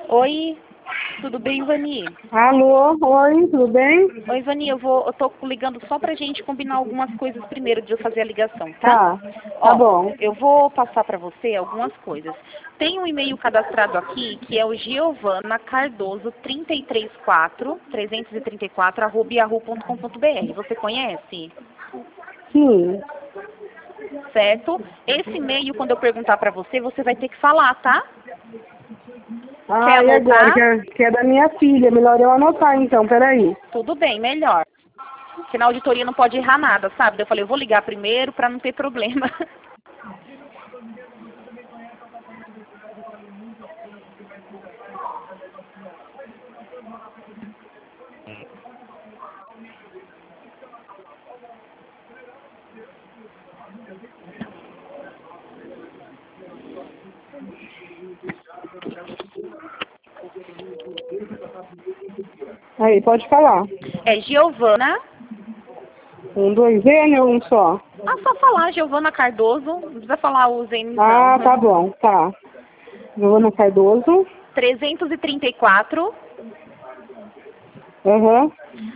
Oi, tudo bem, Vani? Alô, oi, tudo bem? Oi, Vani, eu tô ligando só pra gente combinar algumas coisas primeiro de eu fazer a ligação, tá? Tá, tá Ó, bom. eu vou passar pra você algumas coisas. Tem um e-mail cadastrado aqui que é o Giovana Cardoso 334 Você conhece? Sim. Certo? Esse e-mail, quando eu perguntar pra você, você vai ter que falar, tá? Quer Ah, e agora? anotar? Que é da minha filha. Melhor eu anotar então, peraí. Tudo bem, melhor. Porque na auditoria não pode errar nada, sabe? Eu falei, eu vou ligar primeiro pra não ter problema. Aí, pode falar. É Giovana. 2 N ou um só? Ah, só falar Giovana Cardoso. Não precisa falar os N's, não. Ah, tá bom, tá. Giovana Cardoso. 334, Aham.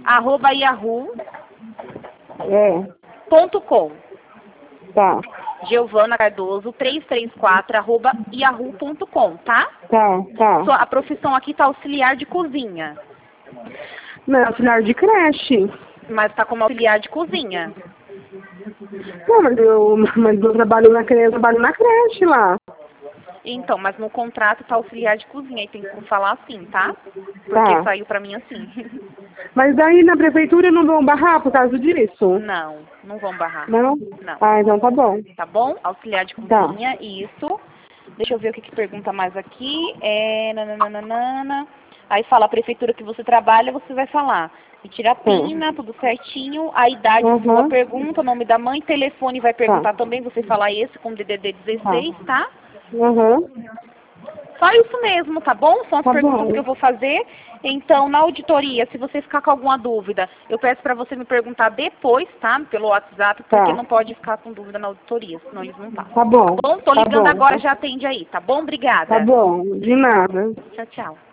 É, @yahoo.com. tá. Giovana Cardoso 334 @yahoo.com, tá? Tá. A profissão aqui tá auxiliar de cozinha. Não, auxiliar de creche. Mas tá como auxiliar de cozinha. Não, mas eu trabalho na creche, lá. Então, mas no contrato tá auxiliar de cozinha e tem que falar assim, tá? Porque Tá. saiu pra mim assim. Mas aí na prefeitura não vão barrar por causa disso? Não vão barrar. Não? Não. Ah, então tá bom. Tá bom? Auxiliar de Tá. cozinha, isso. Deixa eu ver o que pergunta mais aqui. Nananana. Aí fala a prefeitura que você trabalha, você vai falar. E tira a pina, tudo certinho. A idade sua Uhum. pergunta, o nome da mãe, telefone vai perguntar Tá. também, você fala esse com DDD 16, tá? Uhum. Só isso mesmo, tá bom? São as Tá perguntas que bom. eu vou fazer. Então, na auditoria, se você ficar com alguma dúvida, eu peço para você me perguntar depois, tá? Pelo WhatsApp, porque Tá. não pode ficar com dúvida na auditoria, senão eles não passam. Tá bom. Tá bom? Tô Tá ligando bom. agora, já atende aí, tá bom? Tá Obrigada. bom. De nada. Tchau, tchau.